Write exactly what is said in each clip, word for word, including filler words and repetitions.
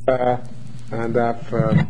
Uh, and I've uh,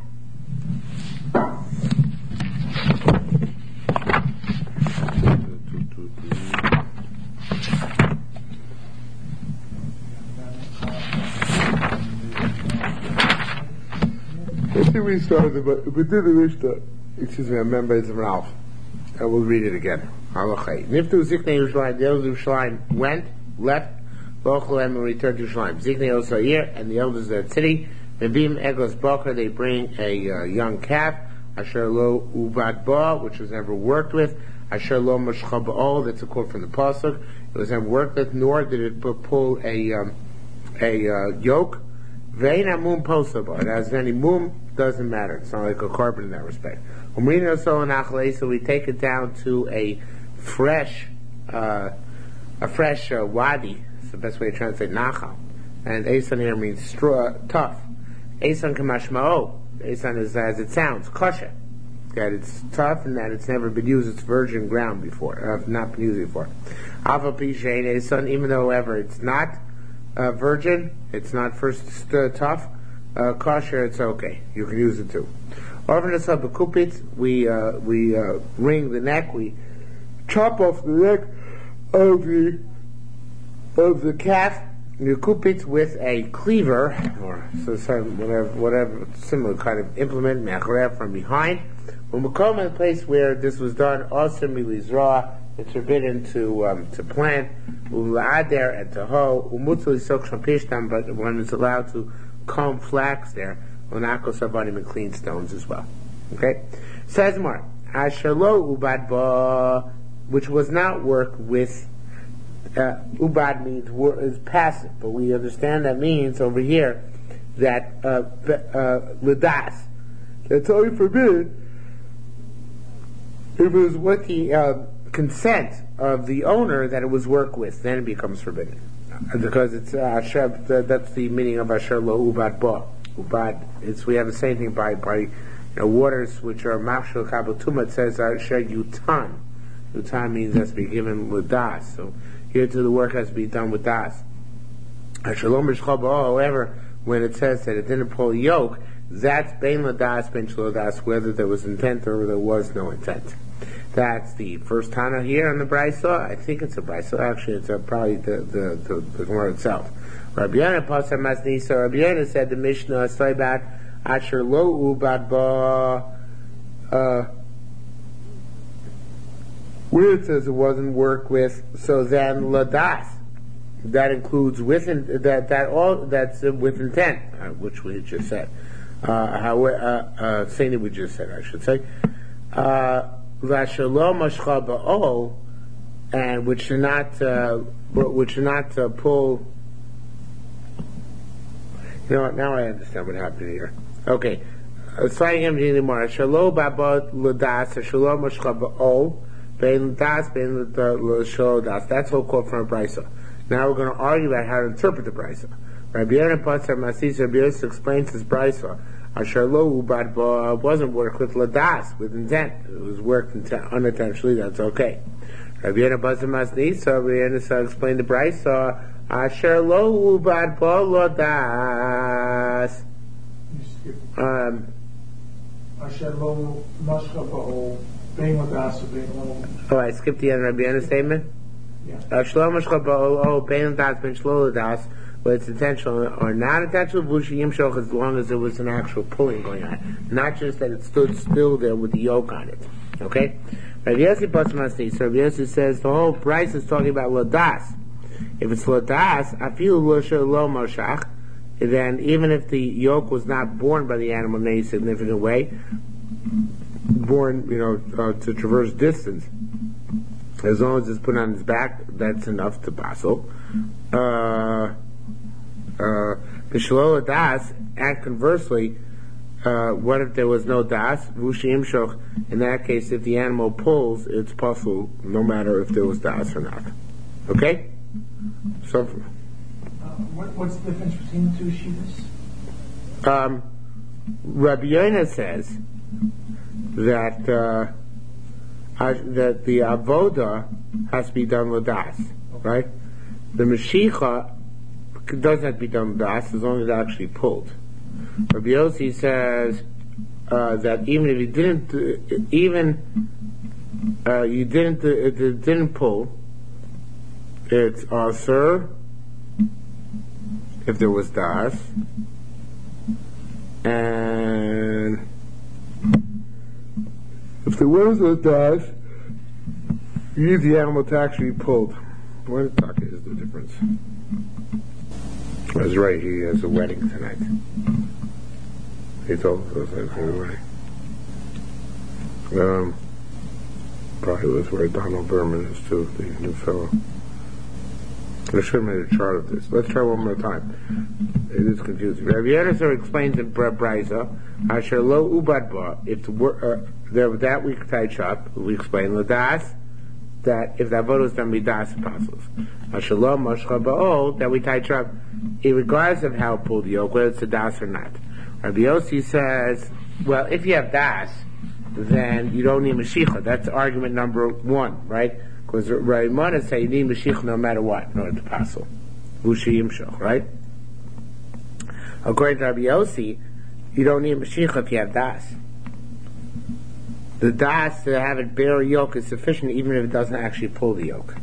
I think we started, but we did the Mishnah. Excuse me, I remember it's Ralph. I will read it again. Halachai. Niftu Ziknei Yerushalayim. The elders of Yerushalayim went, left, Lochalaim and returned to Yerushalayim. Ziknei Osayir and the elders of the city. Mebim Eglos Boker. They bring a uh, young calf. Asher Lo Uvad Ba, which was never worked with. Asher Lo Mashcha Ba'ol. That's a quote from the pasuk. It was never worked with, nor did it pull a um, a uh, yoke. Vein Amum Posaba. It has any mum. Doesn't matter. It's not like a carbon in that respect. So we take it down to a fresh, uh, a fresh uh, wadi. It's the best way to translate nachal. And Esan here means straw, tough. Esan kamashma'o. Esan is as it sounds, kosher. That it's tough and that it's never been used. It's virgin ground before. Uh, not been used before. Alpha Pishain Esan, even though ever it's not uh, virgin, it's not first uh, tough. Uh, kosher, it's okay. You can use it too. We uh, we uh, wring the neck. We chop off the neck of the of the calf. You coop it with a cleaver or so some whatever whatever similar kind of implement from behind. When we come in a place where this was done, also milizra, it's forbidden to um, to plant. There and to hoe. But when it's allowed to comb flax there, onako sabanim and clean stones as well. Okay? Says more, Ashalo ubad ba, which was not worked with, uh, ubad means wor- is passive, but we understand that means over here that, uh, uh, lidas, that's only forbidden if it was with the, uh, consent of the owner that it was worked with, then it becomes forbidden. Because it's uh, Asher, that's the meaning of Asher Lo Ubad Ba. Ubad, it's, we have the same thing by, by you know, waters which are Mafshel Kabel Tuma. It says Asher Yutan. Yutan means has to be given with das. So here too the work has to be done with das. Asher Lo Mishcha Ba, however, when it says that it didn't pull a yoke, that's Bein Ladas, Ben Shlodas, whether there was intent or there was no intent. That's the first Tana here on the Brisa. I think it's a Brisa. Actually, it's a, probably the the the, the Gemara itself. Rabbi Yonah Pasar Masni. So Rabbi Yonah said the Mishnah Sleibat Asher Lo Ubad Ba. Uh, where it says it wasn't worked with, so then Ladas. That includes with in, that that all that's uh, with intent, uh, which we just said. Uh, how uh, uh, saying that we just said, I should say. Uh, and which should not, uh, which should not uh, pull. You know what? Now I understand what happened here. Okay, starting him anymore. Shalom baba ladas, shalom mashcha ba'ol, bein ladas, bein ladas. That's whole quote from a brisa. Now we're going to argue about how to interpret the brisa. Rabbi Yonah Pasar Masis Rabbi Yosef explains his brisa. Asher Lo Ubad Ba wasn't worked with ladas, with intent. It was worked inten- unintentionally, that's okay. Rabbi Yonah Pasar Masni, so Rabbi Yonah explained the brisa. Asher Lo Ubad Ba ladas. Um. Asher Lo Mashcha Ba'ol, Bein Ladas, Bein Lo. Oh, I skipped the end of Rabbi Yonah's statement? Yeah. Shlo Mashcha Ba'ol, oh, Bein Ladas, Ben Shlo Ladas. Whether it's intentional or not intentional, Vushi Yimshoch, as long as there was an actual pulling going on. Not just that it stood still there with the yoke on it. Okay? Rabbi Yossi Pasmasti, so Rabbi Yossi says the whole price is talking about Ladas. If it's Ladas, Afilu Losha Lo Moshach, then even if the yoke was not born by the animal in any significant way, born, you know, uh, to traverse distance, as long as it's put on his back, that's enough to basel. Uh, Uh, Bishlo das, and conversely, uh, what if there was no das? Vushi imshoch. In that case, if the animal pulls, it's possible, no matter if there was das or not. Okay? So, uh, what, what's the difference between the two shivas? Um, Rabbi Yonah says that uh, uh, that the avoda has to be done with das, right? The Mashiach doesn't have to be done with das as long as it's actually pulled. Rabbi Yossi says uh, that even if you didn't, uh, even uh, you didn't, uh, it, it didn't pull, it's asur if there was das, and if there was no das, you need the animal to actually be pulled. What the fuck is the difference? That's right, he has a wedding tonight. He told us that for the wedding. Um, probably was where Donald Berman is too, the new fellow. I should have made a chart of this. Let's try one more time. It is confusing. Rabbi Yehuda explains in Brisa, Asher lo ubad ba, if the word, uh, there, that we tie up, we explain Ladas, that if the avodah was done by das apostles. Asher lo mashcha ba'ol, that we tie up, regardless of how it pulled the yoke, whether it's a das or not. Rabbi Yossi says, well, if you have das, then you don't need Mashiach. That's argument number one, right? Because Raimana say you need Mashiach no matter what in order to passel. Vushi Yimshach, right? According to Rabbi Yossi, you don't need Mashiach if you have das. The das to have it bear a yoke is sufficient even if it doesn't actually pull the yoke.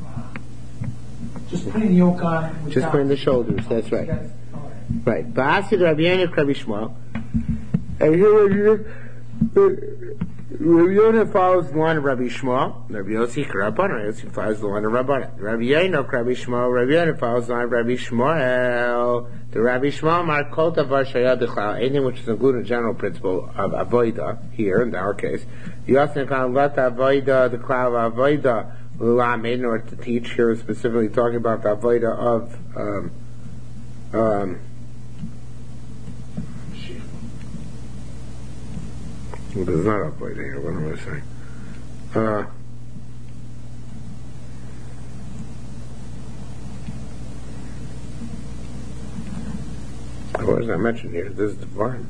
Just putting the yoke on. Just putting the shoulders, that's right. Right. Ba'asid Rabbi Yehuda Rabbi Shmuel. And here Rabbi Yehuda follows the line of Rabbi Shmuel. Rabbi Yossi Rabban. Rabbi Yossi follows the line of Rabban. Rabbi Yehuda Rabbi Shmuel. Rabbi Yehuda follows the line of Rabbi Shmuel. The Rabbi Shmuel Mar Kol Davar Shaya B'Chlal, anything which is included in the general principle of avoida here in our case. You also can let the avoida the cloud of avoida l'lamed in order to teach here specifically talking about the avoida of um, um, well, there's not avoida here. What am I saying? Uh, What is that mentioned here? This is the barn.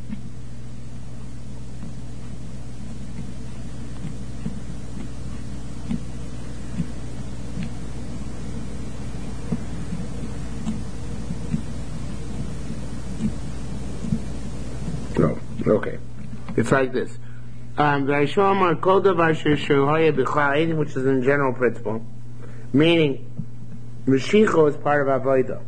No. Okay. It's like this. Um, which is in general principle, meaning Mashiach is part of Avodah.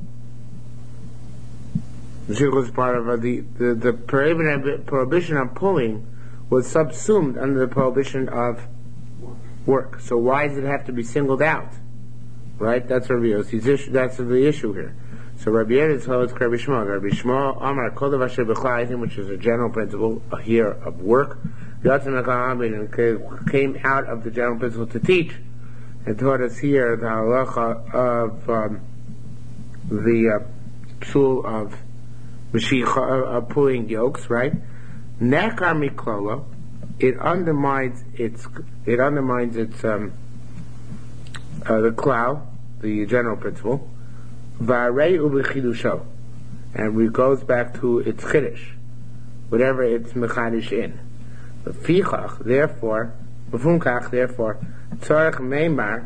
Mashiach was part of uh, the, the, the prohibition, prohibition of pulling was subsumed under the prohibition of work. So why does it have to be singled out? Right? That's Rabbi Yossi's issue. That's the issue here. So Rabbi Yehuda holds Rabbi Shmuel. Rabbi Shmuel Amar Kol Davar Asher B'Chlal, which is a general principle here of work. Yatzim came out of the general principle to teach and taught us here the halacha of um, the uh, psul of Mashiach, uh, uh, pulling yokes, right? Nekar Miklolo, it undermines its, it undermines its, um, uh, the klal, the general principle. V'arei u'b'chidusho, and it goes back to its chiddush, whatever it's mechadish in. V'fichach, therefore, v'funkach, therefore, tzarech meimar,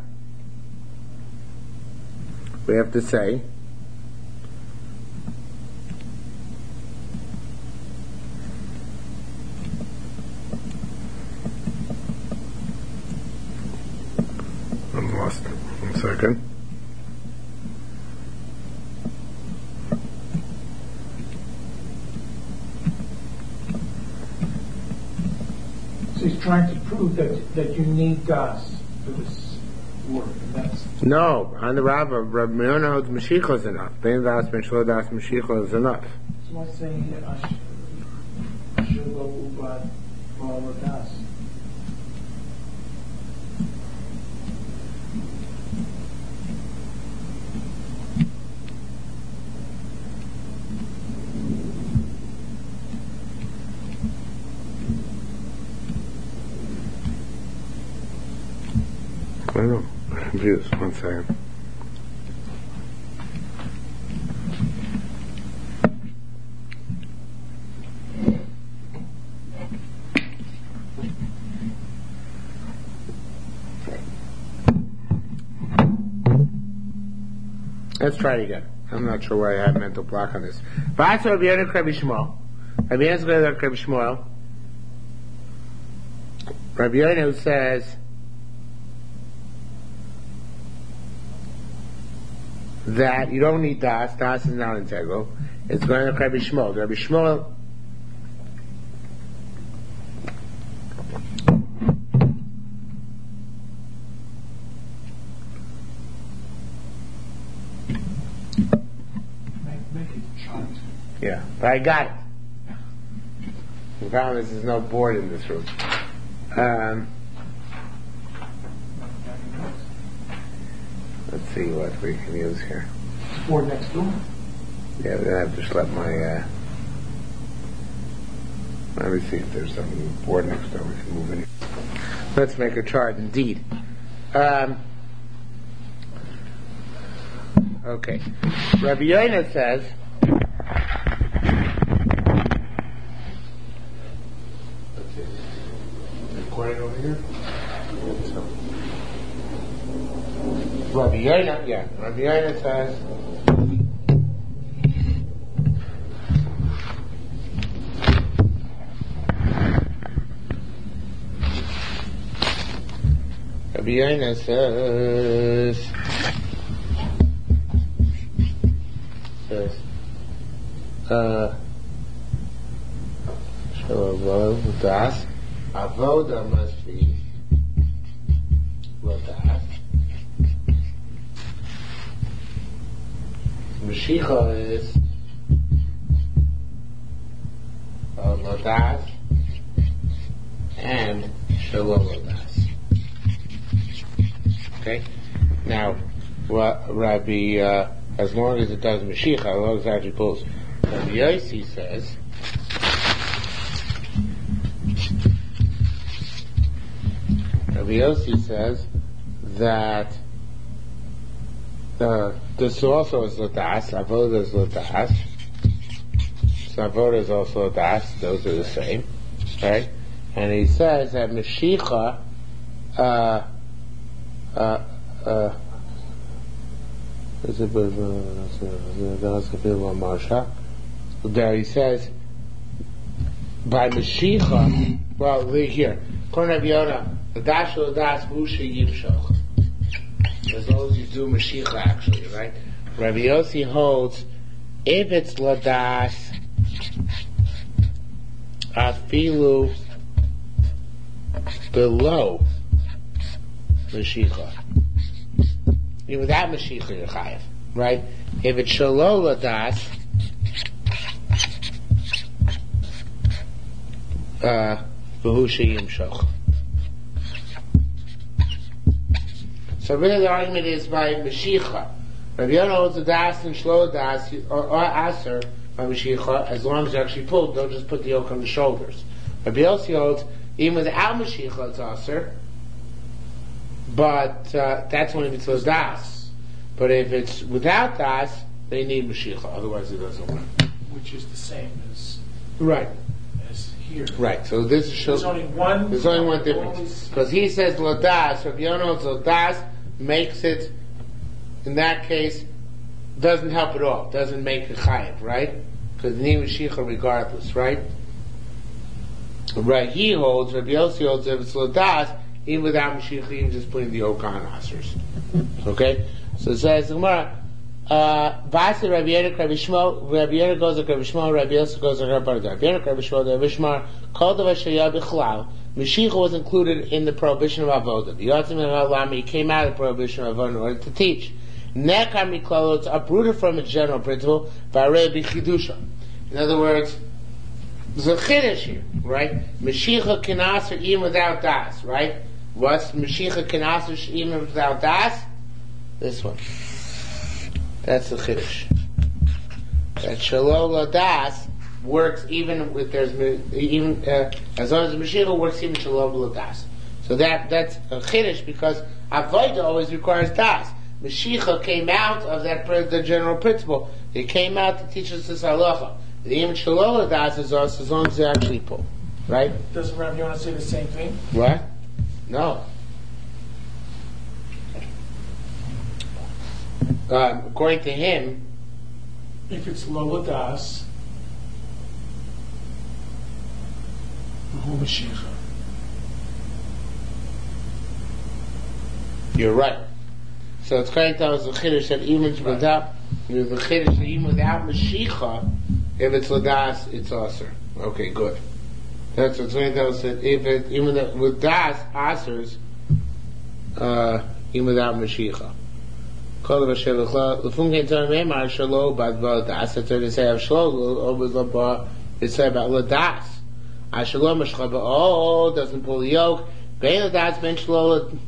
we have to say, I'm lost. One second. So he's trying to prove that that you need das for this work. And that's no, on the Rabbah, Rabbi Yehuda holds Mashiach is enough. Ben das, ben shlo das, Mashiach is enough. so what's saying here? Asher lo ubad ba'al das. I don't know. I'm confused. One second. Let's try it again. I'm not sure why I had a mental block on this. But Rabbi Yoina Rabbi Shmuel. Rabbi Yoina Rabbi Shmuel. Rabbi Yoina says that you don't need das. Das is not integral. It's going to Rabbi Shmuel. Rabbi Shmuel Yeah, but I got it. The problem is there's no board in this room. Um, let's see what we can use here. Board next door. Yeah, we're gonna have to schlep my. Uh, let me see if there's some board next door we can move in. Let's make a chart. Indeed. Um, okay. Rabbi Yoina says. Recording over here. So, Rabbi Yoina, yeah. Rabbi Yoina says. Rabbi Yoina says. Says. Uh. Shalom, das. Avoda must be Ladas. Mashicha is uh, Ladas and Shalom Ladas. Okay? Now, Rabbi, uh, as long as it does Mashicha, as long as it actually pulls, Rabbi Yossi says, Rabbi Yossi says that uh, this also is Ladas, Avoda is Ladas, so Avoda is also Ladas, those are the same, right? And he says that Mashicha, uh, uh, uh, there he says, by Mashicha, well, here, Korn Rabbi Yoina, Ladas Ladas Musha Yimshoch. As long as you do Mashiach actually, right? Rabbi Yossi holds, if it's Ladas, Afilu below Mashiach. Even without Mashiach you're chayav, right? If it's Shalom Ladas, uh, V'husha Yimshoch. So really the argument is by Mashiach. Rabbi Yoina holds the das and shlo das or, or aser by Mashiach as long as you actually pull. Don't just put the yoke on the shoulders. Rabbi Yossi holds even without Mashiach it's aser, but uh, that's when it's das. But if it's without das, they need Mashiach. Otherwise, it doesn't work. Which is the same as right as here. Right. So this is there's only one. There's only one difference because he says ladas. Rabbi Yoina holds ladas. Makes it, in that case, doesn't help at all. Doesn't make it chayiv, right? Because ni Mashiach regardless, right? Right. He holds, Rabbi Yossi holds, if it's ladas, even without Mashiach, even just putting the yoke on asers. Okay. So it says the Gemara, Vasa Rabbi Yoina Rabbi Shmuel. Rabbi Yoina goes like Rabbi Shmuel. Rabbi Yossi goes like Rabbi Yoina. Rabbi Yoina Rabbi Shmuel. Rabbi Shmuel called the Vashaya Bichlal. Mashiach was included in the prohibition of avoda. The Yotzim and Alami came out of the prohibition of avoda in order to teach. Nekar miklalo, it's uprooted from its general principle. V'arei b'chidusha. In other words, there's a chiddush here, right? Mashiach can answer even without das, right? What's Mashiach can answer even without das? This one. That's the chiddush. That shalom ladas works even with there's even uh, as long as the Mashiach works even shalom ladas. So that that's a chiddush because avodah always requires das. Mashiach came out of that the general principle. He came out to teach us this halacha. The even shalom ladas is us as long as they actually pull, right? Doesn't Rabbi Yoina say the same thing? What? No. Um, according to him, if it's lower das, Mashiach. You're right. So it's going to tell us the chiddush that even without the chiddush that even without Mashiach, if it's ladas, it's aser. Okay, good. That's what's going to tell us that if it even that with das asers, uh, even without Mashiach. Kol v'shelachla l'fum kein tzar meimar shalo bad v'ladas. It's going to say of shlo over l'ba. It's say about ladas. Ashalo mashcha ba'ol doesn't pull the yoke. Bein ladas ben shlo.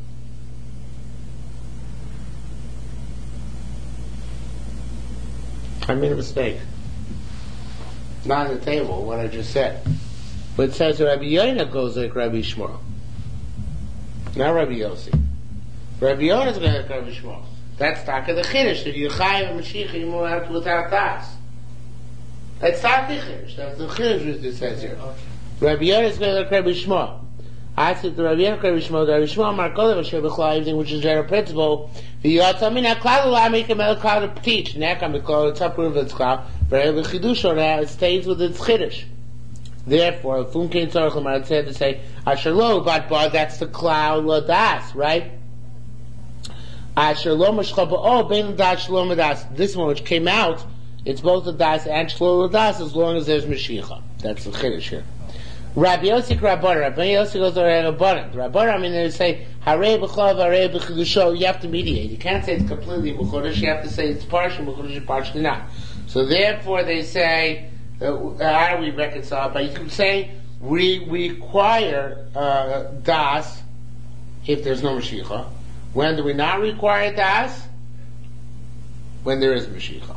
I made a mistake. Not on the table, what I just said. But it says Rabbi Yoina goes like Rabbi Shmuel. Not Rabbi Yossi. Rabbi Yoina is going like Rabbi Shmuel. That's Taka the Chiddush. If you chayiv and Mashiach, you move out without das. That's not the Chiddush. That's the Chiddush which it says here. Rabbi Yoina is going like Rabbi Shmuel. I said to Rabbi Yoina, Rabbi Shmuel, Rabbi Shmuel, Markolim, Asher B'chlal, everything which is general principle. V'yotamina klal u'la make a mel klal to teach. Nekam b'klal, it's up with its klal. But Rabbi Chidush on that, it stays with its Chiddush. Therefore, Fum Kein Tzarech L'mar, it said to say, Asher lo, but bar, that's the klal ladas, right? Asher lo mashcha ba'o, bein ladas shalom ladas. This one which came out, it's both ladas and shalom ladas as long as there's Mashiach. That's the Chiddush here. Rabbi Yossi Rabbanan. Rabbi Yossi goes to Rabbanan. Rabbanan, I mean, they say, Harei b'chlav, Harei b'chidusho, you have to mediate. You can't say it's completely b'chodesh, you have to say it's partial b'chodesh and partially not. So therefore they say, uh, how do we reconcile? By you say, we require uh, das if there's no Mashiach. When do we not require das? When there is Mashiach.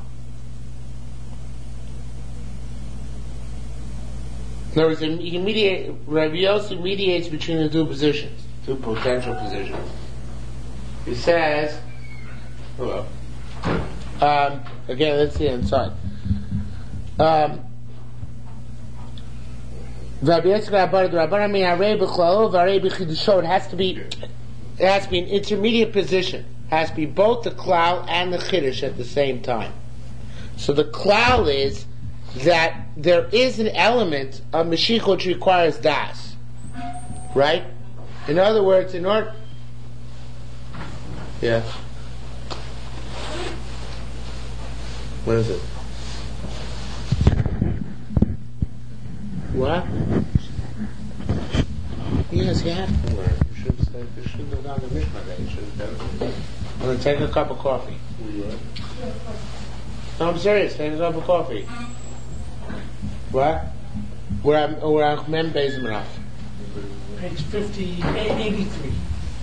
In other words, you can mediate, Rabbi Yossi mediates between the two positions, two potential positions. He says, hello. Um, again, let's see inside. Um, Rabbi Yossi Rabbanan, Rabbanan mean Harei b'chlalo, Harei b'chidusho. It has to be, it has to be an intermediate position. It has to be both the klal and the chiddush at the same time. So the klal is that there is an element of Mashiach which requires das. Right? In other words, in order... Yeah. What is it? What? Yes, you have to learn. You should have, you should have done the Mishmah day. You should have done it. I'm going to take a cup of coffee. No, I'm serious. Take a cup of coffee. What? Where I'm, where I'm Mem Beis Menach. Page fifty, eighty-three.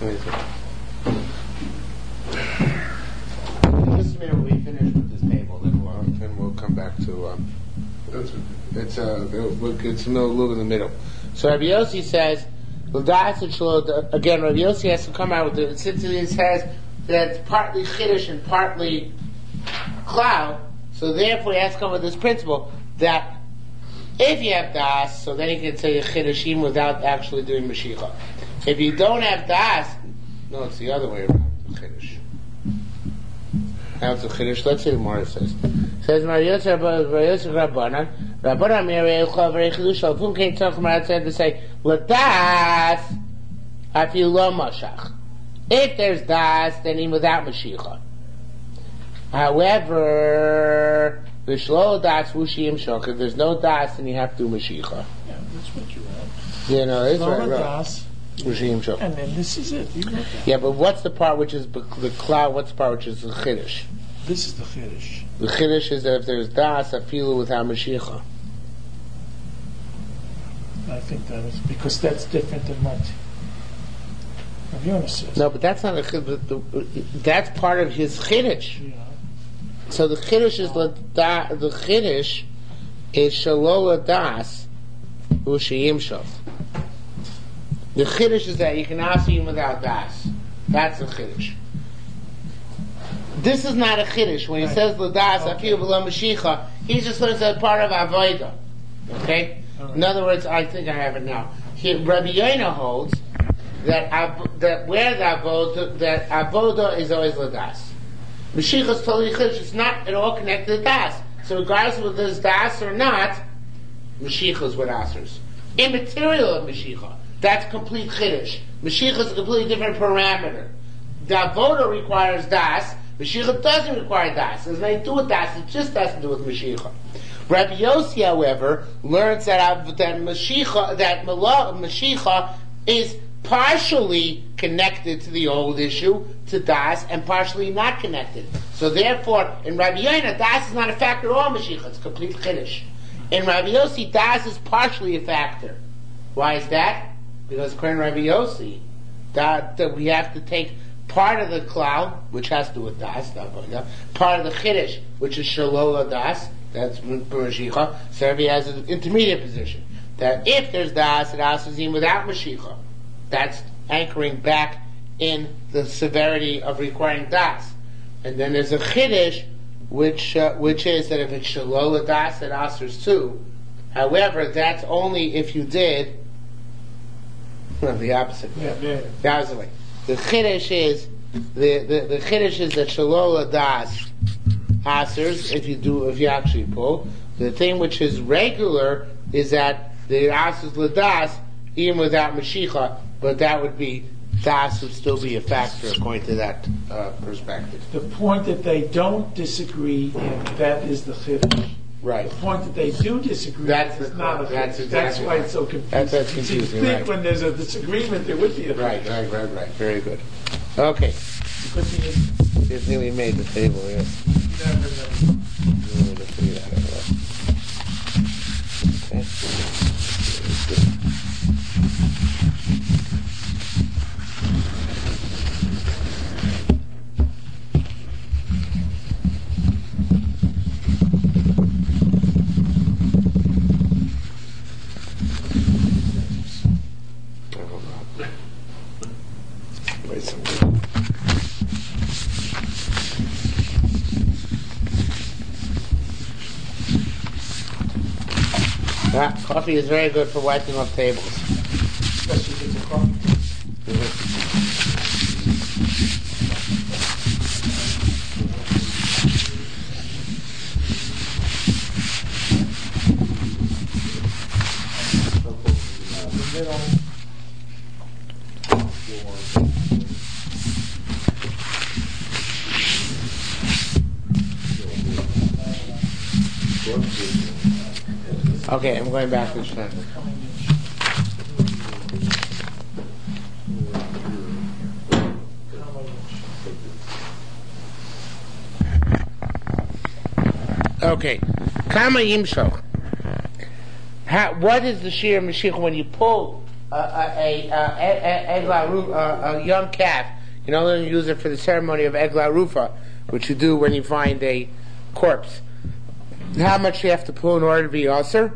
Just a minute, when we finish with this table, then we'll, then we'll come back to, um, it's, uh, it's a little in the middle. So Rabbi Yossi says, again, Rabbi Yossi has to come out with it, since it says that it's partly Chiddush and partly Klal, so therefore he has to come with this principle that if you have das, so then you can say Chiddushim without actually doing Mashiach. If you don't have das, no, it's the other way around, the Chiddush. Now it's a Chiddush. Let's see what Mara says. It says, Rabbi Yossi Rabbanan, Rabbanan Mirei Elcha V'rei Chidush, Alfum Kein Tzarech L'mar, said to say, L'das, Afilu Lo Mashach. If there's das, then even without Mashiach. However, V'shlo das Vushiyim Shach. If there's no das, then you have to do Mashiach. Yeah, that's what you want. Yeah, no, it's right, right. Das, Vushiyim Shach. and then this is it. You wrote that. Yeah, but what's the part which is the cloud? What's the part which is the Chiddush? This is the Chiddush. The Chiddush is that if there's das, afilu without Mashiach. I think that is because that's different than what Rav Yonah says. No, but that's not a Chiddush. That's part of his Chiddush. Yeah. So the Chiddush is the the Chiddush is shalola das u'sheyim shav. The Chiddush is that you can ask him without das. That's the Chiddush. This is not a Chiddush. When he right. says l'das afilu v'lo mashicha, he's just learns that part of avodah. Okay. Right. In other words, I think I have it now. He, Rabbi Yoina holds that av, that where the avodah that avodah is always l'das. Mashicha is totally chiddush. It's not at all connected to das. So regardless of whether there's das or not, Mashicha is what answers. Immaterial of Mashicha. That's complete chiddush. Mashicha is a completely different parameter. The avoda requires das. Mashicha doesn't require das. It has nothing to do with das. It just has to do with Mashicha. Rabbi Yossi, however, learns that that Mashicha, that Mashicha is partially connected to the old issue, to das, and partially not connected. So therefore, in Rabbi Yoina, das is not a factor at all. Mashicha, it's complete chiddush. In Rabbi Yossi, das is partially a factor. Why is that? Because according to Rabbi Yossi, that, that we have to take part of the klal, which has to do with das, part of the chiddush, which is shalola das, that's Mashicha. So Rabbi has an intermediate position, that if there's das, it has to be without Mashicha. That's anchoring back in the severity of requiring das. And then there's a chiddush, which uh, which is that if it's shalola das, it answers too. However, that's only if you did well, the opposite. Yeah, yeah. The opposite way. The chiddush is the, the, the chiddush is that shalola das answers if you do if you actually pull. The thing which is regular is that the answers ladas even without Mashicha, but that would be das would still be a factor according to that uh, perspective. The point that they don't disagree in, that is the chiddush. Right. The point that they do disagree that's is the, not a chiddush. that's, exactly that's why right. it's so confusing. That's, that's confusing. So you think right. when there's a disagreement, there would be a right, chiddush. right, right, right. Very good. Okay. Good thing is, Good thing we made the table. Yeah. never, never. Really good to see that, okay. Ah, coffee is very good for wiping off tables. Especially if it's a coffee. Okay, I'm going back to the Shana. Okay, Kama Yimshok. How, what is the shear Mashiach when you pull a, a, a, a, a, a, a young calf? You know, you use it for the ceremony of Egla Rufa, which you do when you find a corpse. How much you have to pull in order to be Aser?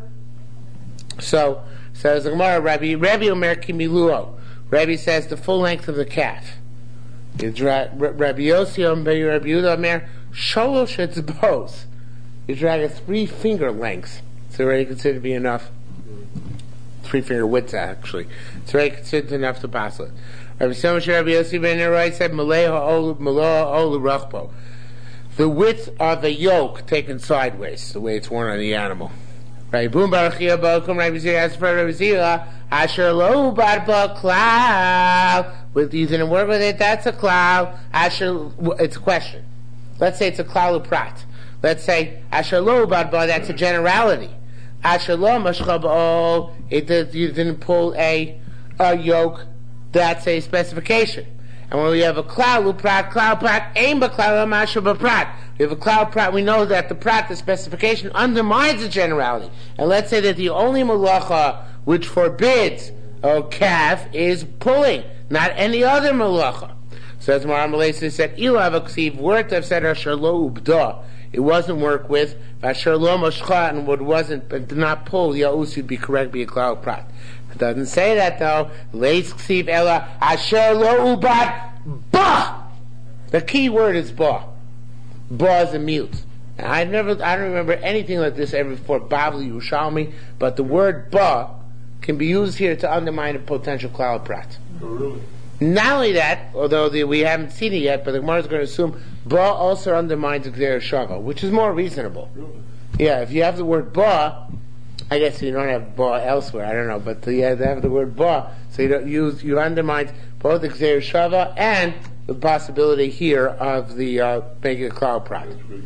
So, says the Gemara, Rabbi, Rabbi Omer Kimiluo. Rabbi says the full length of the calf. Rabbi Yossi Omer, Rabbi Yehuda Omer, Sholosh Etzbos. You drag a three finger length. It's already considered to be enough. Three finger width, actually. It's already considered enough to pass it. Rabbi Somash Rabbi Yossi Ben Neroy said, Maleha Olu Olu Rachbo. The width of the yoke taken sideways, the way it's worn on the animal. Right? Boom Barachia Bokum Rabbi Zira asked for Rabbi Zira, Asher Lo Barba Cloud. With you didn't work with it, that's a cloud. Asher, it's a question. Let's say it's a cloud prat. Let's say Asher Lo Barba, that's a generality. Asher Lo Mashchab, it did, you didn't pull a, a yoke, that's a specification. And when we have a cloud prat, cloud prat, aim ba cloud masha ba prat. We have a cloud prat, we know that the prat, the specification, undermines the generality. And let's say that the only malacha which forbids a calf is pulling, not any other malacha. So as Maram Malaysi said, Ilav aksiv, word to have said asher lo ubda. It wasn't work with, asher lo mashcha, and what wasn't, but did not pull, yaus would be correct, be a cloud prat. It doesn't say that though. Leis ksiv ela asher lo ubat ba. The key word is ba. Ba is a mute. And I never, I don't remember anything like this ever before Bavli Yerushalmi, but the word ba can be used here to undermine a potential cloud prat. Oh, really? Not only that, although the, we haven't seen it yet, but the Gemara is going to assume ba also undermines Gzeir Shava, which is more reasonable. Yeah, if you have the word ba, I guess you don't have ba elsewhere. I don't know, but you have to have the word ba, so you don't use you undermine both the Gzeir Shava and the possibility here of the uh, making a cloud prat.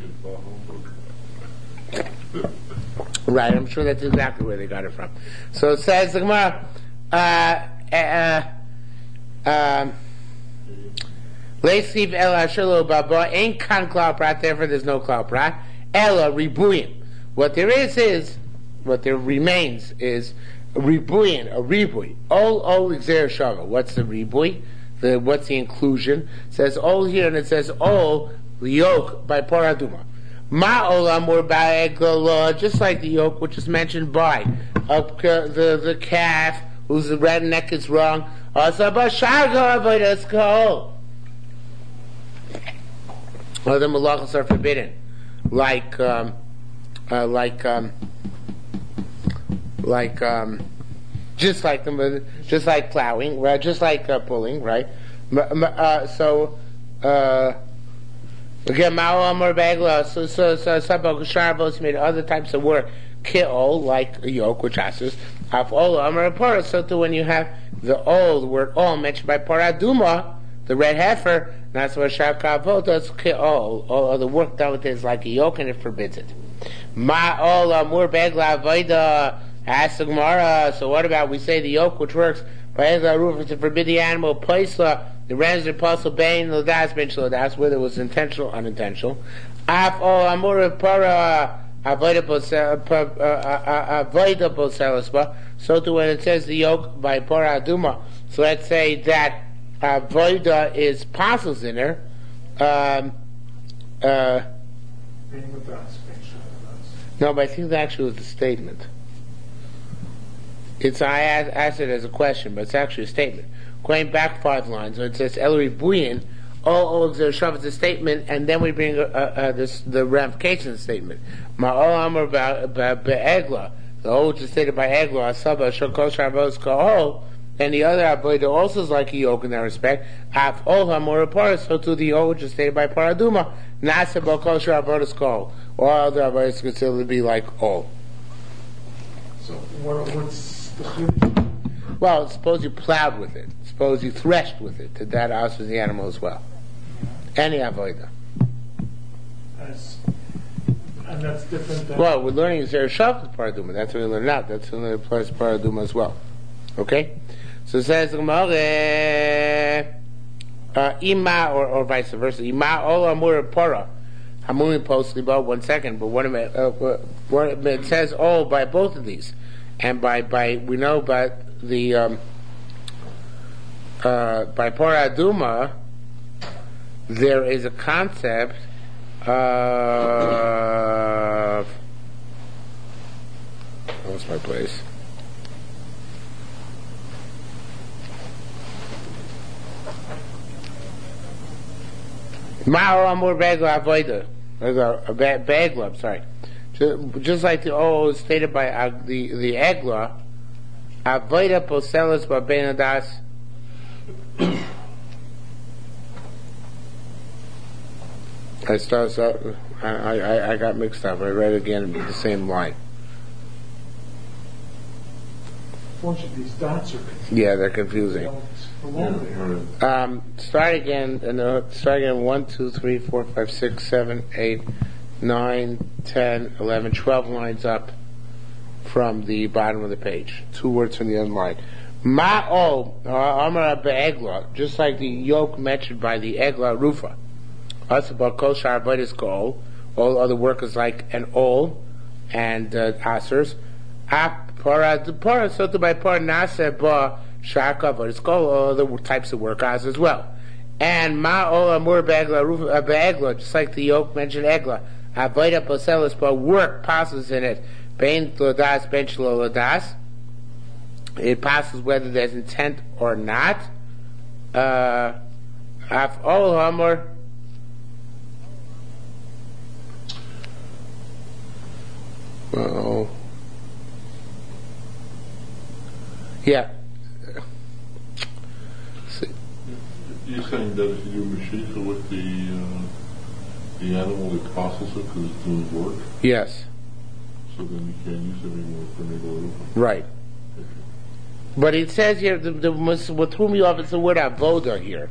Right, I'm sure that's exactly where they got it from. So it says the Gemara, uh, uh, um, Leisiv el ashelo baba ain't kan cloud prat, therefore there's no cloud prat. Ella ribuyim. What there is is, what there remains is a ribuyin, a ribui. All all Gzeir Shava. What's the ribui? The what's the inclusion? It says all here, and it says all the yoke by paraduma. Ma olam or ba'egla, just like the yoke which is mentioned by uh, the the calf whose red neck is wrong. Other malachos are forbidden, like um, uh, like um, like um, just like the just like plowing, right? Just like uh, pulling, right? Uh, so. Uh, Again, Mao Amor Bagla, so so so Sabak Sharbos made other types of work, ki'ol, like a yoke, which asks, Af Ol Amor Parah, so to when you have the old word all mentioned by Paraduma, the red heifer, that's what Shakavot does, ki'ol, all other work done with it is like a yoke and it forbids it. Ma Ol Amor Bagla Vaida, asks the Gemara, so what about we say the yoke which works by Ezra Ruf to forbid the animal, Paisla, the Renzer Apostle Bain Lodas Ben Shlodas, whether it was intentional or unintentional. Af o amur para avoidable selisba. So to when it says the yoke by para aduma. So let's say that avoida is apostles in her. Um, uh, no, but I think that actually was the statement. It's I asked it as a question, but it's actually a statement. Going back five lines, where it says Ellery Buyin, all all Gzeir Shava is a statement, and then we bring uh, uh, this the ramification of the statement. Ma'ol Amar be'egla, the whole which is stated by Egla, Asaba Shokol Shavos Kahol, and the other Avodah also is like a yoke in that respect. Af Ol Hamor Paras, so to the whole which is stated by Paraduma, Nasa Bokol Shavos Kahol, or other Avodah considered to be like all. So what, what's the Well, suppose you plowed with it. Suppose you threshed with it. Did that also the animal as well? Any avoida. As, and that's different than... Well, we're learning Gzeir Shava paraduma. That's what we learn out. That's when it applies paraduma as well. Okay? So it says, uh, ima, or, or vice versa. Ima ola amur para. Hamurim postly about one second, but one of it, uh, one, it says all by both of these. And by, by we know by the um, uh, by Paraduma, there is a concept of what's my place? Ma'or Amur Begla Avoida, Begla. I'm sorry. Just like the oh stated by uh, the the Egla, Avoida Poselis Babenadas. I start. So, I, I I got mixed up. I read it again the same line. Unfortunately, these dots are confusing. Yeah, they're confusing. Um, start again. And uh, start again. One, two, three, four, five, six, seven, eight. nine, ten, eleven, twelve lines up from the bottom of the page. Two words from the end line. Ma'o, Amara be'egla, just like the yoke mentioned by the Egla Rufa. Asaba kol sharbait kol, all other workers like an ol and uh, asers. Ap para para soto by para nase ba shakavot. It's called all other types of workers as well. And ma'o amur be'egla Rufa be'egla, just like the yoke mentioned Egla. Avoida poselis, but work passes in it. Bein lodas, ben shlo lodas. It passes whether there's intent or not. Uh, af ol hamor. Well, yeah. See. You're saying that if you do Mashiach with the uh, the animal that processes it because it's doing work, Yes. so then you can't use it anymore for Nigel. Right. But it says here, the, the, with whom you have, it's the word avoda here.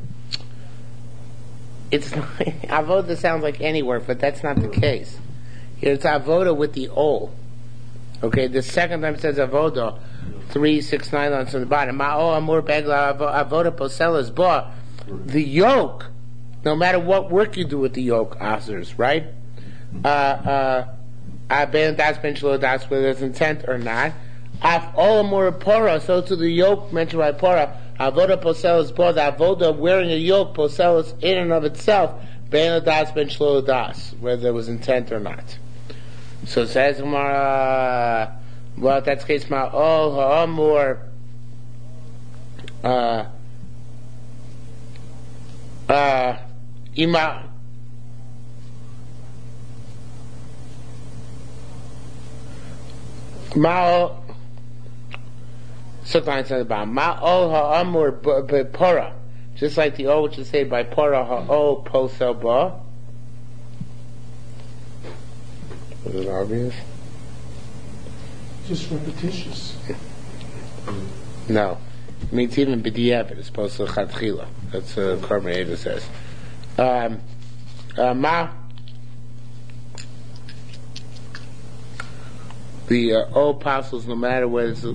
It's not, avoda sounds like anywhere, but that's not the case. Here it's avoda with the o. Okay, the second time it says avoda, three, six, nine lines on the bottom. Ma'o amur begla avoda poselas ba. The yoke, no matter what work you do with the yoke, officers, right? Uh, uh, ben das ben shlo das, whether there's intent or not. Af all amur pora, so to the yoke mentioned by pora, avoda poselas ba, the avoda wearing a yoke, poselas in and of itself, ben das ben shlo das, whether there was intent or not. So it says, uh, well, that's the case, ma'ol ha'amur, uh, uh, ima, ma'ol, sometimes it's about ma'ol ha'amur b'pora, just like the O which is said by pora ha'o posel ba. Is it obvious? Just repetitious. No. It means even b'diavad, it's supposed to chatchila. That's what uh, Korban Eva says. Um, uh, ma, the uh, O apostles, no matter whether it's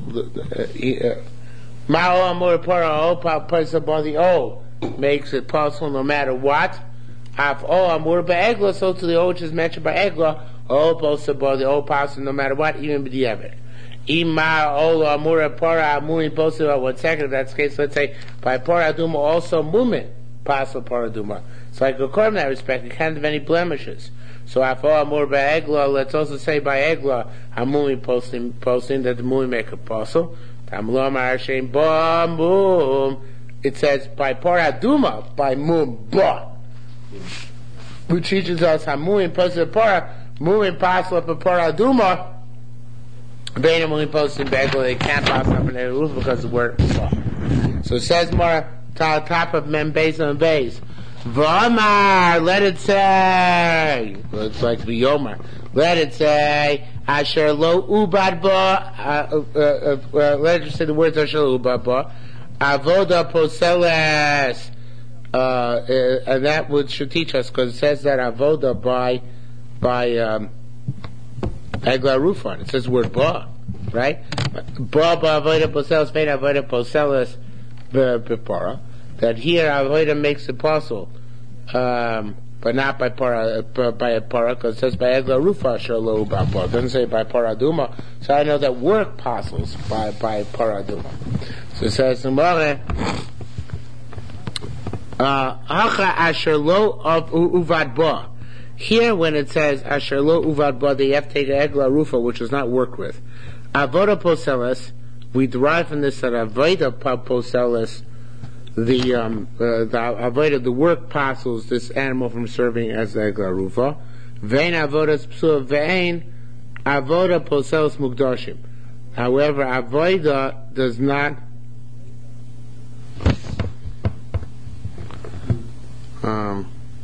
ma o amor para O person by the O makes it possible no matter what. Af O amor ba'egla, so to the O which is mentioned by egla, O posted by the O apostle no matter what, even b'diavad. Ima ola amura para amumi posted about one second. If that's the case, let's say by para duma also mumin possible para duma. So I could call in that respect. It can't have any blemishes. So after amur by egla, let's also say by egla amumi posting posting that the mumi make a apostle. It says by para duma by mum ba, which teaches us hamumi posted para mumi possible for para duma. They can't pass up in the roof because the word is soft. So it says more to top of mem base on base. V'amar, let it say. Well, it's like the Yomar. Let it say. Asher lo ubad ba. Let it just say the words Asher lo ubad ba. Avoda poseles. Uh, uh, and that would should teach us because it says that avoda by by. Um, Egla Rufon. It says the word ba, right? Ba ba avoda poselas, vein avoda poselas bepara. That here avoda makes it possible, um, but not by para, by a para, because it says by Egla Rufa shalo ba. It doesn't say by para duma. So I know that work possibles by by para duma. So it says hacha asher lo of uvad ba. Here, when it says Asher lo uvad ba, they have to take egla rufa, which is not worked with. Avoda poselas, we derive from this that avoda poselas, the um, uh, the avoda, the work parcels this animal from serving as egla rufa. Vein avodas psua vein avoda poselas mukdashim. However, avoda does not. Um.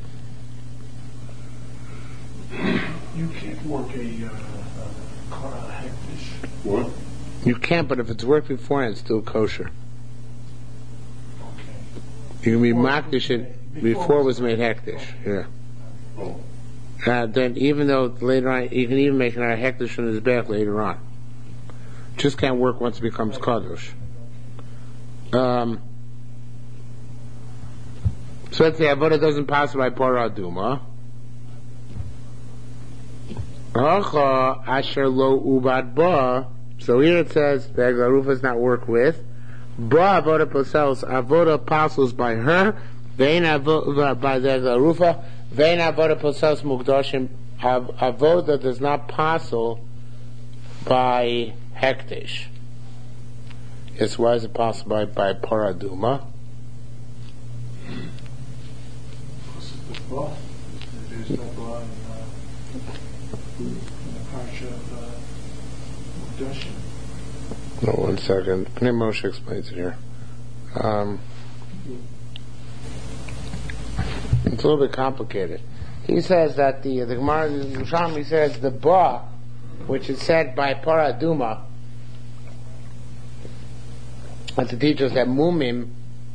You can't work a, uh, a, a hektish. What? You can't, but if it's worked before, it's still kosher. Okay. You can be Before- makdish it before before it was it made was- hektish. okay. Yeah. Oh. Uh, then even though later on, you can even make an hektish from his back later on. Just can't work once it becomes kadosh. Um, so let's say avodah doesn't pass by para duma. Acha asher lo ubad ba. So here it says the egla rufa is not worked with. Ba avodah posels avodah apostles by her. Vein avodah by the egla rufa. Vein avodah posels mukdashim. Avodah does not passel by hektish. Yes, why is it possible by, by paraduma? Because of the bra. There's no bra in, uh, in the parsha of uh, Mukdashim. No, one second. Pnei Moshe explains it here. Um, It's a little bit complicated. He says that the the Gemara in Yerushalmi says the ba, which is said by Paraduma, and to teach us that mumim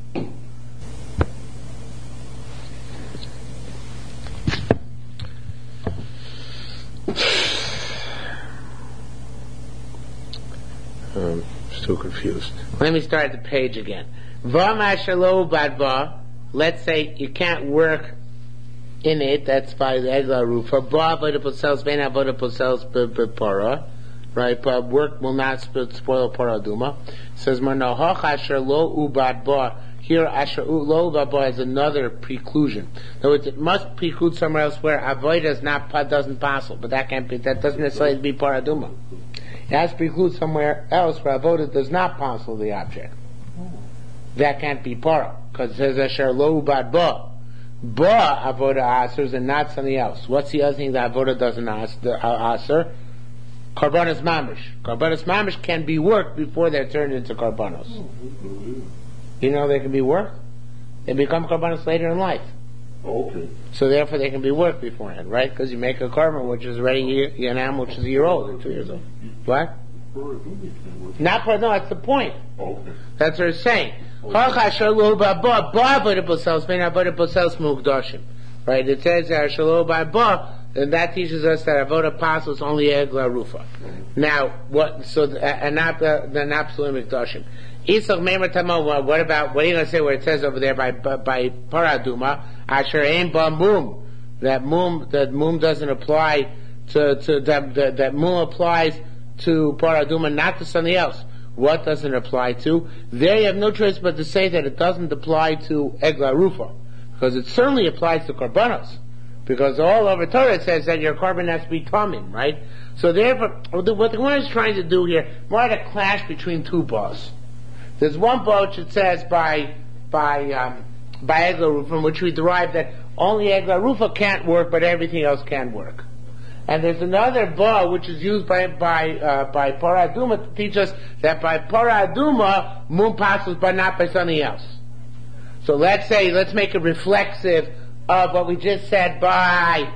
um, still confused. Let me start the page again. Va mashalo badba. Let's say you can't work in it, that's by the Egla Rufa. Ba avodah cells, vein avodah cells b'para. Right, but work will not spoil paraduma. Says Marnohach asher lo ubad ba. Here asher lo ubad ba is another preclusion. In other words, it must preclude somewhere else where avodah is not doesn't possible, but that can't be. That doesn't necessarily be paraduma. It has to preclude somewhere else where avodah does not possible the object. That can't be para because it says asher lo ubad ba. Ba avodah asers and not something else. What's the other thing that avodah doesn't aser? Karbanos mamish. Karbanos mamish can be worked before they're turned into karbanos. You know they can be worked. They become karbanos later in life. Okay. So therefore they can be worked beforehand, right? Because you make a karban which is already an animal which is a year old or two years old. What? Not for no. That's the point. Okay. That's what it's saying. Right, it says Shalo by Ba, and that teaches us that Avodah Pasul only Egla Rufa. Now, what? So, and not the not Psulim Mikdashim. Isach Meimer Tamo. What about? What are you going to say? Where it says over there by by Paraduma, Asher Ein Ba Mum. That Mum that Mum doesn't apply to to that that, that Mum applies to Paraduma, not to something else. What doesn't apply to? There you have no choice but to say that it doesn't apply to Egla Rufa. Because it certainly applies to Karbanos. Because all over Torah it says that your carbon has to be Tamim, right? So therefore, what the Gemara is trying to do here, more at a clash between two bas. There's one ba which it says by, by, um, by Egla Rufa, from which we derive that only Egla Rufa can't work, but everything else can work. And there's another ba which is used by by uh, by Paraduma to teach us that by Paraduma Mum passes, but not by something else. So let's say let's make it reflexive of what we just said by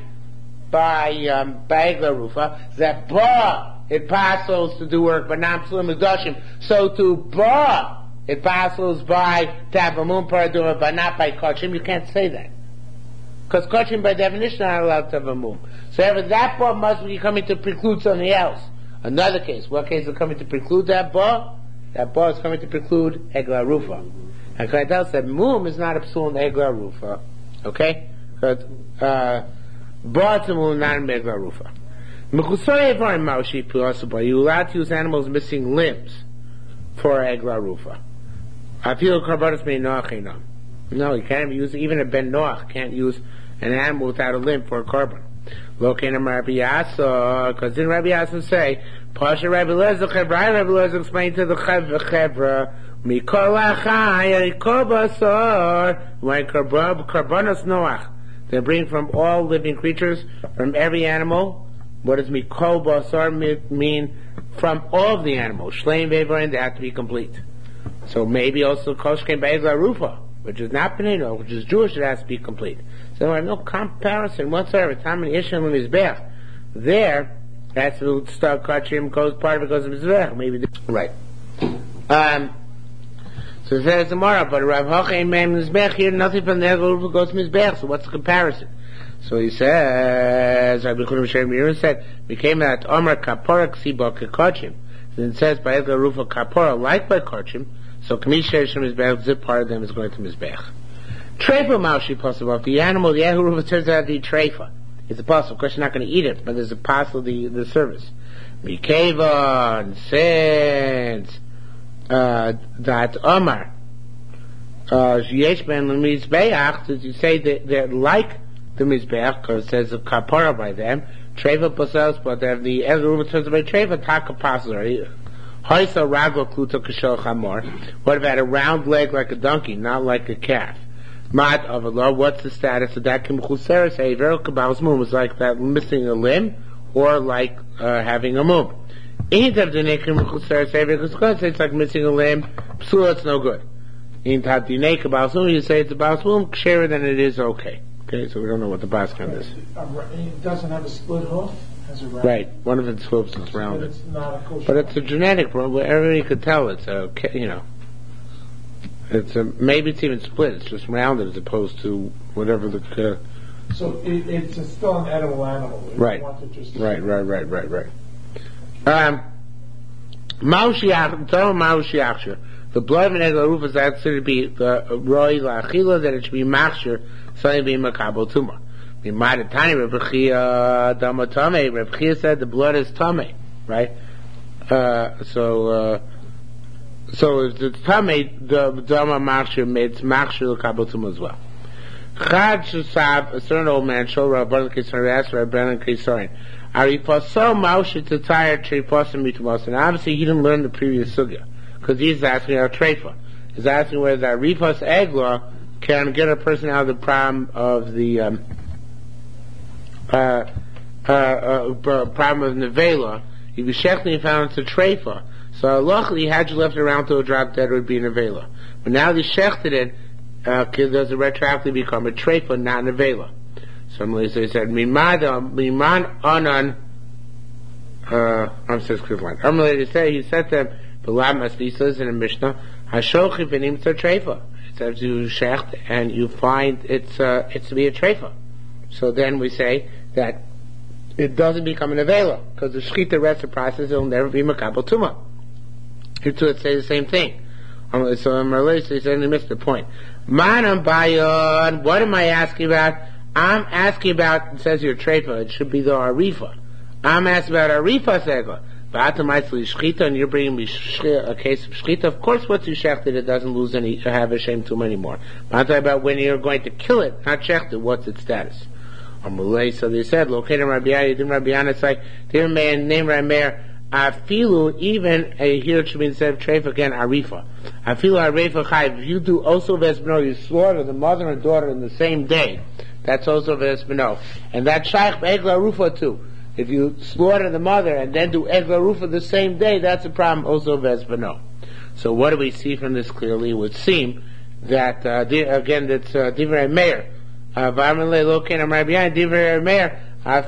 by um, by Egla Rufa, that ba it passes to do work, but not Psulim Mikdashim. So to ba it passes by to have a Mum Paraduma, but not by Kachim. You can't say that because Kachim by definition are not allowed to have a Mum. So ever that ba must be coming to preclude something else. Another case. What case is coming to preclude that ba? That ba is coming to preclude Egla Rufa. And Kaidal said Mum is not a psul in Egla Rufa. Okay? But uh ba to Mum not in Egla Rufa. Mechusay Evarim Maushi Puasaba. You're allowed to use animals missing limbs for Egla Rufa. I feel Karbanos may Noach. No, you can't use even a Ben Noach can't use an animal without a limb for a carbon. Located Rabbi Yasa, because didn't Rabbi Yasa say, Pasha Rabbi Lezer Chevra, Rabbi Lezer explained to the Chevra, Mikol Achai, Yikol Basar, when Karbanos Noach, they bring from all living creatures, from every animal. What does Mikol Basar mean? From all of the animals. Shleim Vevarin, they have to be complete. So maybe also Koshken Be'ezla Rufa, which is not Benino, which is Jewish, it has to be complete. So I have no comparison whatsoever. Taman Isham Mizbech. There, that's the start Kachim goes part of it goes to Mizbech. Maybe this, right. Um so it says tomorrow, but Rav Hachem Mem Mizbech here, nothing from the Egla goes to Mizbech. So what's the comparison? So he says Rabbi Chudim Shem Mir said, became that Omar Kapora Ksiba Kachim. Then it says by Egla Rufa Kapora like by Kachim. So Kamisha Shem Mizbech, zip part of them is going to Mizbech. Treifa maushi possible. If the animal, the Yehuruva turns out to be treifa, it's a possible. Of course, you're not going to eat it, but there's a possible the the service. Mikevon, since uh, that Omar Yesh Ben Mizbeach, did you say that they're like the Mizbeach because it says a kapara by them? Treifa possible, but if the Yehuruva turns out to be treifa, taka possible. Haisa rago kluto kashol chamor. What about a round leg like a donkey, not like a calf? Mat of Allah, what's the status of that? Kim Chuseres Aver Kabbal's mum was like that missing a limb, or like uh, having a mum. Ain't of the Nekim Chuseres Aver because it's like missing a limb, psula, it's no good. Ain't of the Kabbal's mum, you say it's about mum, ksherer, then it is okay. Okay, so we don't know what the basket is. It doesn't have a split hoof. Has a round. Right, one of its hoofs is rounded. But it's not a kosher. But it's a genetic problem. Everybody could tell it's a, you know, it's a, maybe it's even split. It's just rounded as opposed to whatever the. Uh, so it, it's a, still an edible animal. If right. You want to just right, right, right, right, right. Um, Maushiach, Maushiach. The blood of an egg roof is actually to be the roy la'achila, that it should be machshir, something being makabel tumah. We might have tiny Reb Chia dama tame. Reb Chia said the blood is tame, right? Uh, so, uh, so if it's tame, the dama machshir makes machshir makabel tumah as well. Chad Shusav, a certain old man, showed Rabban Kisar, asked Rabban Kisarin, Arifaso Mausha to tire Trefasim Mitumas, and obviously he didn't learn the previous sugya, because he's asking about Trefa. He's asking whether that Rifas Egla can get a person out of the problem of the, um, uh, uh, uh, problem of Nevela. If you shechli found it's a Trefa. So luckily, had you left it around till it dropped dead, it would be Nevela. But now they shechted it, Uh, does it retroactively become a treifa, not an avela? Somebody said, Miman anan, uh, I'm sorry, excuse me. I'm related to say, he said to them, B'lam he says in the Mishnah, Hashochi v'nim tzar treifa. It says you shecht, and you find it's, uh, it's to be a treifa. So then we say that it doesn't become an avela, because the shechita rest the process, it'll never be makabel tumah. Here too it says the same thing. So I'm related to say, he missed the point. Manam bayon, what am I asking about? I'm asking about, it says here treifa, it should be the arifa. I'm asking about arifa segla. V'atamaitli shchita, and you're bringing me a case of shchita. Of course, once you shecht it, it doesn't lose any, have a shame tum anymore. But I'm talking about when you're going to kill it, not shecht it, what's its status? So they said, located Rabbi Yana, didn't Rabbi Yana say, dear man, name Rabbi Meir, Afilu, even a here it should be instead of treif again arifa. Afilu arifa chayv. If you do also vesbeno, you slaughter the mother and daughter in the same day. That's also vesbeno, and that's shaykh egla rufa too. If you slaughter the mother and then do egla rufa the same day, that's a problem also vesbeno. So what do we see from this clearly? It would seem that uh, the, again that's uh, divrei meir. V'amalei lokein Rabbi Yana divrei meir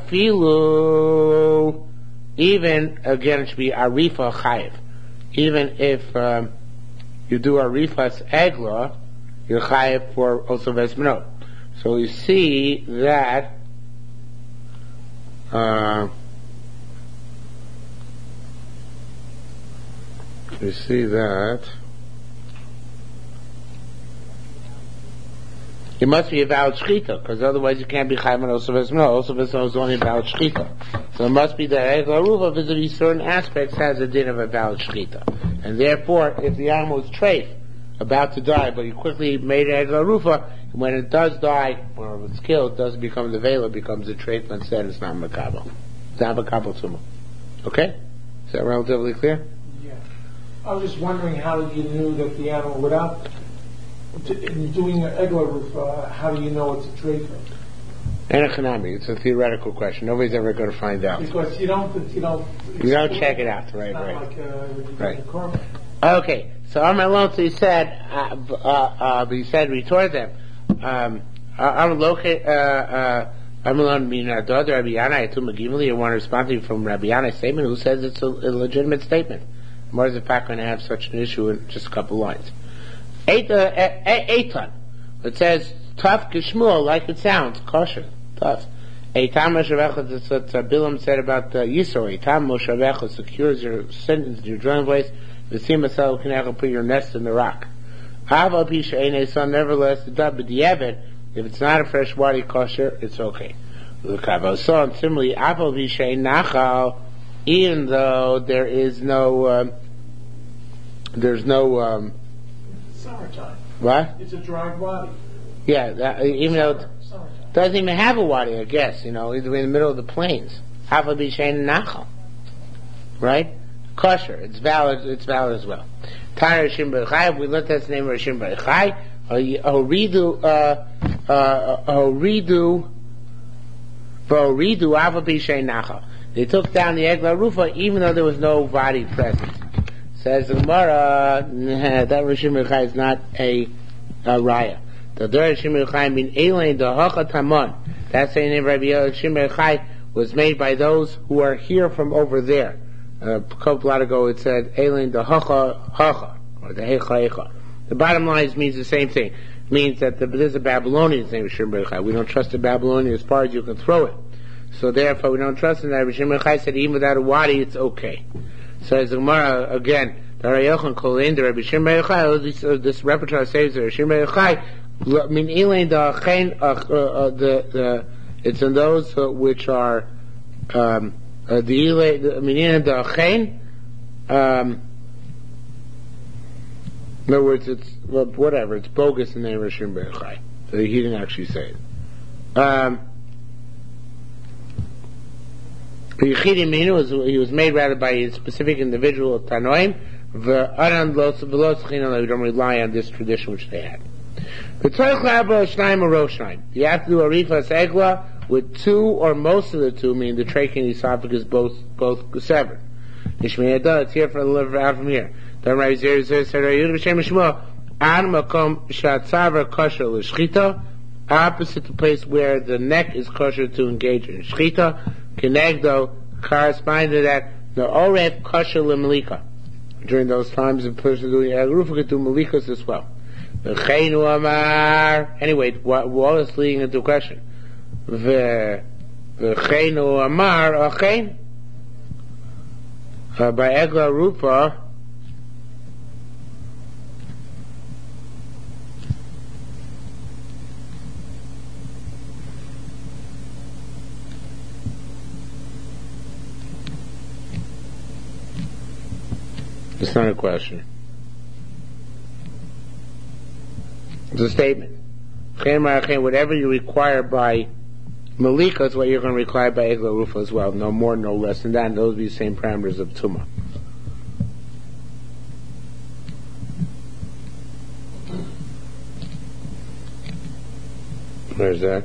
afilu. Even, again, it should be arifa chayiv. Even if um, you do arifas egla, you're chayiv for also vesmeno. So we see that uh, we see that it must be a valid shchita, because otherwise you can't be chayiv on also vesmeno. Also vesmeno is only a valid shchita. So it must be that egla rufa vis-a-vis certain aspects has a din of a valid shchita. And therefore, if the animal is treif, about to die, but you quickly made egla rufa, when it does die, or if it's killed, it doesn't become the veil, it becomes a treif, and instead it's not makabel. It's not makabel tumah. Okay? Is that relatively clear? Yeah. I was just wondering how you knew that the animal, without in doing an egla rufa, how do you know it's a treifa? Enochanami, it's a theoretical question. Nobody's ever going to find out. Because you don't, you don't, you don't check it out, right? Right. Like, uh, right. A okay, so Amar Lonzi said, uh, uh, uh, he said, retort them. Um, I'm located. I'm alone. Mean daughter Rabbi Yana. I told Magimeli. I want to respond to you from Rabbi Yana's statement, who says it's a, a legitimate statement. More is the fact going to have such an issue in just a couple lines. Eight, uh, eight ton. It says tough kishmul, like it sounds, kosher. Tough. Eitam Moshavecha, that's what uh, Bilam said about uh, Yisro. Eitam Moshavecha secures your sentence, your dwelling place. V'sim Asal can put your nest in the rock. Aval Pisha Eine Son, nevertheless, the dub b'diavad, if it's not a freshwater kosher, it's okay. L'kaval Son, similarly, Aval Pisha Nachal, even though there is no, um, there's no, um, summertime. What? It's a dry wadi. Yeah, that, even Summer, though it summertime. doesn't even have a wadi, I guess, you know, either in the middle of the plains. Hava b'shein nachal. Right? Kosher. It's valid, it's valid as well. Tara Rishim B'chai, we learned that's the name of Rishim B'chai. Horidu, uh, uh, Horidu, Horidu, Hava b'shein nachal. They took down the Egla Rufa even though there was no wadi present. Says the Gemara, that Rishim B'chai is not a, a raya. The Dor Shimon Yochai mean Elain the Hacha Tamon. That's the name of Rabbi Shimon Yochai was made by those who are here from over there. Uh, a couple lot ago it said Elain the Hacha Hacha or the Hecha Hecha. The bottom line is, means the same thing. It means that the, there's a Babylonian name of Shimon Yochai. We don't trust the Babylonian as far as you can throw it. So therefore we don't trust in that. Rabbi Shimon Yochai said even without a wadi it's okay. So as the Gemara again, the Rayochan Kolin, the Rabbi Shimon Yochai, this, uh, this repertoire says the Rabbi Shimon Yochai. I mean, Elain the Achen, uh, uh, the the it's in those uh, which are um, uh, the Elain. I mean, in the Achen. Um, in other words, it's well, whatever. It's bogus in the name of Shimon Yochai. So he didn't actually say it. Um, he was made rather by a specific individual of Tanoim. We don't rely on this tradition which they had. You have to do a rifas egla with two or most of the two, meaning the trachea and the esophagus both both severed. It's here for the liver out from here. Opposite the place where the neck is kosher to engage in shchita. Kenegdo corresponding to that the oref kosher lemalika. During those times, the person doing agrufa could do malikas as well. Anyway, what, what is leading into a question? The V'cheinu amar achein by egla rupa. It's not a question. It's a statement. Whatever you require by Malika is what you're going to require by Egla Rufa as well. No more, no less than that. And those will be the same parameters of Tumah. Where's that?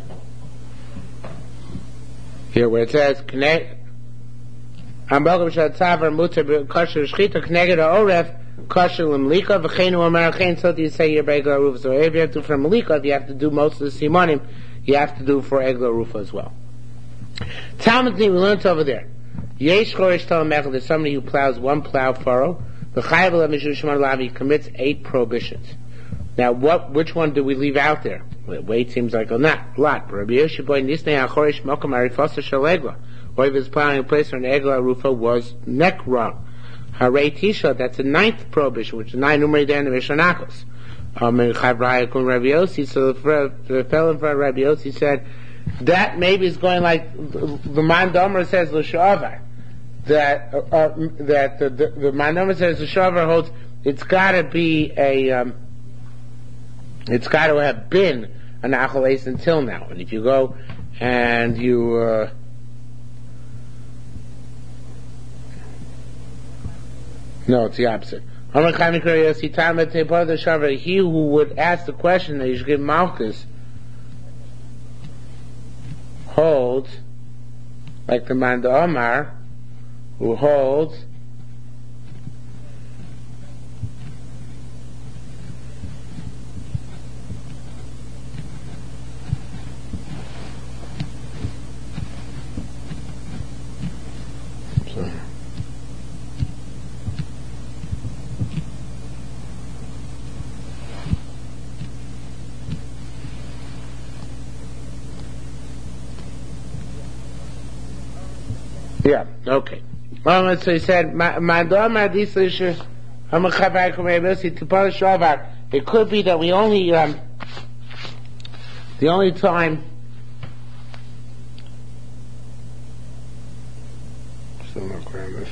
Here, where it says, connect. I'm welcome to Tzavar Mutter Kosher Shchita Kneged Oref Kosher L'Malika V'cheinu Amar Achein. So you say your Egla Rufa. So if you have to do for Malika, if you have to do most of the Simonim, you have to do for Egla Rufa as well. Talmud we learned over there. Yesh Chorish Tal Mechel. There's somebody who plows one plow furrow. V'chayav L'Mishu Shemar Lavi commits eight prohibitions. Now, what? Which one do we leave out there? Weight seems like a lot. Lot. Rabbi Yoshe Boy Nisnei Achorish Mokom Arifasa Shel Egla. Or if it's plowing a place where an Egla Rufa was neck wrong. Hare Tisha, that's a ninth prohibition, which is nine numerated there in the Mishnah. Um, and Chavraya Kun Rabbi Yossi, so the, the fellow in front of Rabbi Yossi said, that maybe is going like, the Man Domer says, L'Shavar, that, uh, that the, the, the Man Domer says, L'Shavar holds, it's gotta be a, um, it's gotta have been an Achal Eis until now. And if you go and you, uh, no, it's the opposite. He who would ask the question that you should give Malchus holds, like the man the Omar, who holds yeah, okay. Well, so he said, it could be that we only, um, the only time, still not grammar.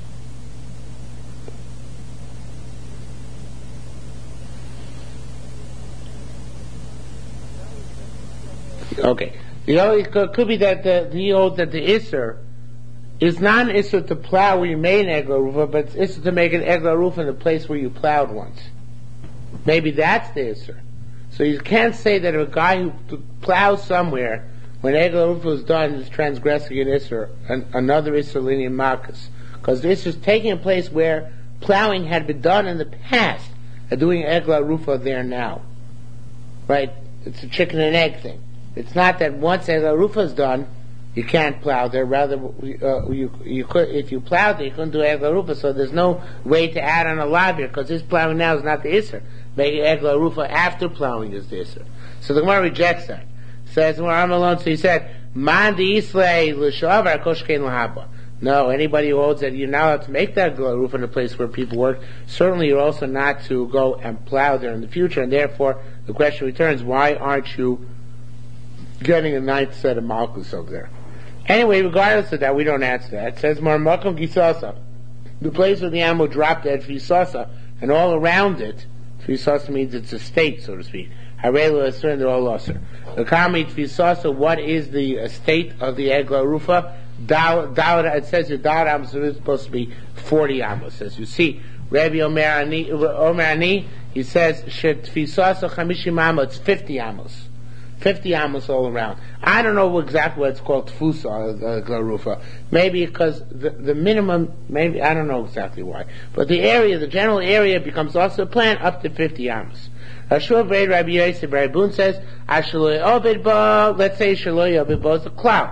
Okay. The only, it could be that the, the old, that the Isser, it's not an issue to plow where you made an Egla Rufa, but it's issue to make an Egla Rufa in the place where you plowed once. Maybe that's the issue. So you can't say that if a guy who plows somewhere, when Egla Rufa is done, is transgressing an issue, an, another issue linear Marcus. Because the issue is taking place where plowing had been done in the past, and doing Egla Rufa there now. Right? it's a chicken and egg thing. It's not that once Egla Rufa is done, you can't plow there. Rather, uh, you you could if you plowed there, you couldn't do Egla Rufa. So there's no way to add on a lavir because this plowing now is not the Isser. Making Egla Rufa after plowing is the Isser. So the Gemara rejects that. Says well, I'm alone. So he said, "Man di Islay l'shavar koshkein lahaba." No, anybody who holds that you're not allowed to make that Egla Rufa in a place where people work. Certainly, you're also not to go and plow there in the future. And therefore, the question returns: why aren't you getting a ninth set of malchus over there? Anyway, regardless of that, we don't answer that. It says, Mar Makom Gisasa, the place where the animal dropped dead, Fisasa, and all around it, Fisasa means it's a state, so to speak. Harelu Asur, and they're all Asur. The Kami Fisasa, what is the estate of the Egla Rufa? Dawad, it says your Dawad Amos is supposed to be forty Amos. As you see, Rabbi Omer Ani, Omer Ani he says, Shet Fisasa Chamishim Amos, it's fifty Amos. fifty amos all around. I don't know exactly what it's called, tfusa, the glarufa. Maybe because the, the minimum, maybe, I don't know exactly why. But the area, the general area becomes also a plant up to fifty amos. Ashur Braid Rabbi Yosef Rabbi Boon says, Ashaloy Obed Bo, let's say Shaloy Obed Bo is a cloud.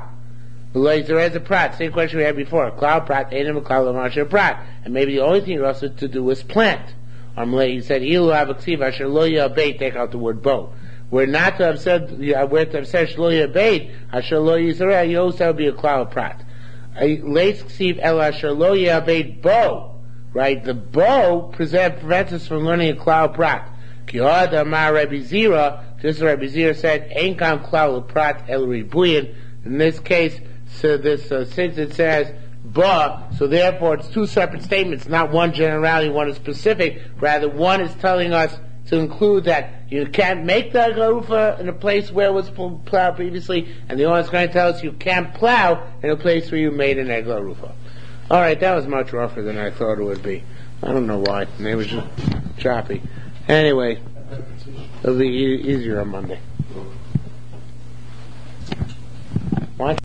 There is a prat, same question we had before. A cloud prat, Adam a cloud, Lamarshir prat. And maybe the only thing you're also to do is plant. He said, Ilu Avaksiv, Ashaloy Obed, take out the word bo. We're not to have said, we're to have said, Shloya Beit, Ashaloy Yisrael, you also would be a cloud prat. Leis Ksiv El Ashaloy Beit Bo, right? The bo prevents us from learning a cloud prat. Kiyad Amar Rabbi Zira, just as Rabbi Zira said, Ein Kam Cloud Prat El Ribuyin. In this case, so this, uh, since it says, Ba, so therefore it's two separate statements, not one generality, one is specific, rather one is telling us to include that you can't make the garufa in a place where it was plowed previously, and the other is going to tell us you can't plow in a place where you made an egg garufa. Alright, that was much rougher than I thought it would be. I don't know why. It was just choppy. Anyway, it'll be e- easier on Monday. Why?